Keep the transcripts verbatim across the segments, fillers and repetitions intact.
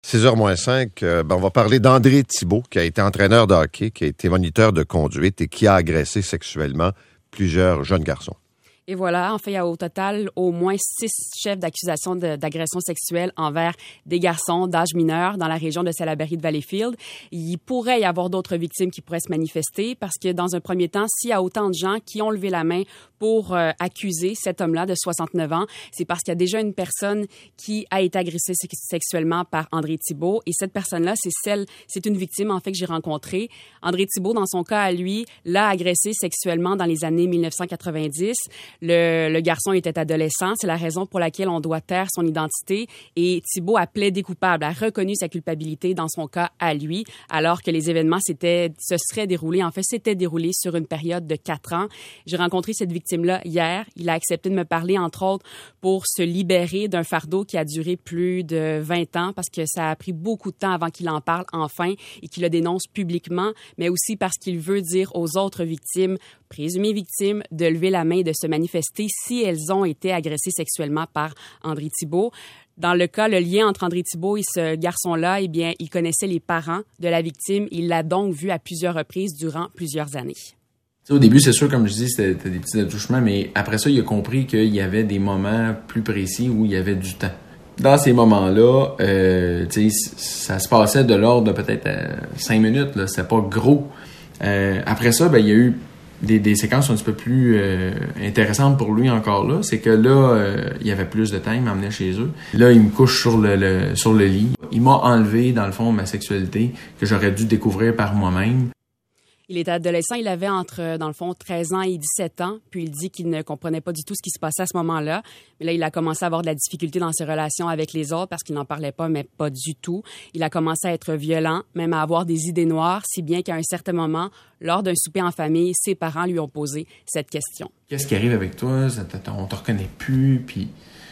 six heures moins cinq, euh, ben on va parler d'André Thibault, qui a été entraîneur de hockey, qui a été moniteur de conduite et qui a agressé sexuellement plusieurs jeunes garçons. Et voilà, en fait, il y a au total au moins six chefs d'accusation de, d'agression sexuelle envers des garçons d'âge mineur dans la région de Salaberry de Valleyfield. Il pourrait y avoir d'autres victimes qui pourraient se manifester parce que, dans un premier temps, s'il y a autant de gens qui ont levé la main pour euh, accuser cet homme-là de soixante-neuf ans, c'est parce qu'il y a déjà une personne qui a été agressée sexuellement par André Thibault. Et cette personne-là, c'est celle, c'est une victime, en fait, que j'ai rencontrée. André Thibault, dans son cas à lui, l'a agressé sexuellement dans les années dix-neuf cent quatre-vingt-dix. Le, le garçon était adolescent. C'est la raison pour laquelle on doit taire son identité. Et Thibault a plaidé coupable, a reconnu sa culpabilité dans son cas à lui, alors que les événements s'étaient, se seraient déroulés, en fait, s'étaient déroulés sur une période de quatre ans. J'ai rencontré cette victime-là hier. Il a accepté de me parler, entre autres, pour se libérer d'un fardeau qui a duré plus de vingt ans, parce que ça a pris beaucoup de temps avant qu'il en parle enfin et qu'il le dénonce publiquement, mais aussi parce qu'il veut dire aux autres victimes, présumées victimes, de lever la main et de se manifester si elles ont été agressées sexuellement par André Thibault. Dans le cas, le lien entre André Thibault et ce garçon-là, eh bien, il connaissait les parents de la victime. Il l'a donc vu à plusieurs reprises durant plusieurs années. Au début, c'est sûr, comme je dis, c'était, c'était des petits attouchements, mais après ça, il a compris qu'il y avait des moments plus précis où il y avait du temps. Dans ces moments-là, euh, ça se passait de l'ordre de peut-être euh, cinq minutes, là, c'était pas gros. Euh, après ça, ben, il y a eu Des, des séquences un petit peu plus euh, intéressantes pour lui encore là. C'est que là, euh, il y avait plus de temps, il m'emmenait chez eux. Là, il me couche sur le, le, sur le lit. Il m'a enlevé, dans le fond, ma sexualité que j'aurais dû découvrir par moi-même. Il était adolescent, il avait entre, dans le fond, treize ans et dix-sept ans, puis il dit qu'il ne comprenait pas du tout ce qui se passait à ce moment-là. Mais là, il a commencé à avoir de la difficulté dans ses relations avec les autres parce qu'il n'en parlait pas, mais pas du tout. Il a commencé à être violent, même à avoir des idées noires, si bien qu'à un certain moment, lors d'un souper en famille, ses parents lui ont posé cette question. Qu'est-ce qui arrive avec toi? On te reconnaît plus, puis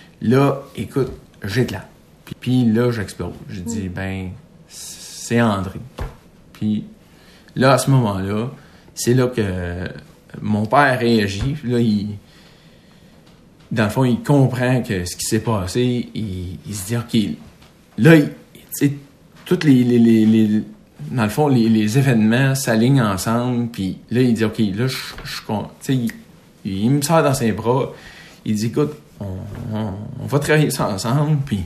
là, écoute, j'éclate. Puis, puis là, j'explose. J'ai dit, ben, c'est André. Puis là, à ce moment-là, c'est là que mon père réagit. Là, il, dans le fond, il comprend que ce qui s'est passé. Il, il se dit, OK, là, tu sais, toutes les, les, les, les, dans le fond, les, les événements s'alignent ensemble. Puis là, il dit, OK, là, je, je, tu sais, il, il me sort dans ses bras. Il dit, écoute, on, on, on va travailler ça ensemble. Puis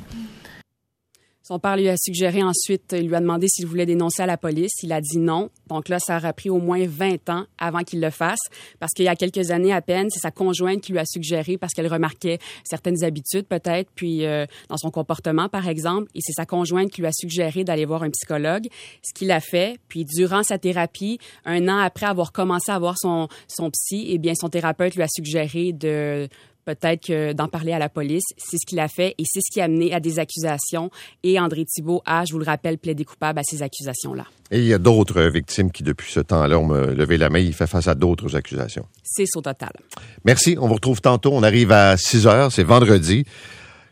son père lui a suggéré ensuite, il lui a demandé s'il voulait dénoncer à la police. Il a dit non. Donc là, ça aura pris au moins vingt ans avant qu'il le fasse. Parce qu'il y a quelques années à peine, c'est sa conjointe qui lui a suggéré parce qu'elle remarquait certaines habitudes peut-être, puis euh, dans son comportement par exemple. Et c'est sa conjointe qui lui a suggéré d'aller voir un psychologue. Ce qu'il a fait. Puis durant sa thérapie, un an après avoir commencé à voir son, son psy, eh bien son thérapeute lui a suggéré de peut-être que d'en parler à la police. C'est ce qu'il a fait et c'est ce qui a amené à des accusations. Et André Thibault a, je vous le rappelle, plaidé coupable à ces accusations-là. Et il y a d'autres victimes qui, depuis ce temps-là, ont levé la main. Il fait face à d'autres accusations. C'est au total. Merci. On vous retrouve tantôt. On arrive à six heures. C'est vendredi.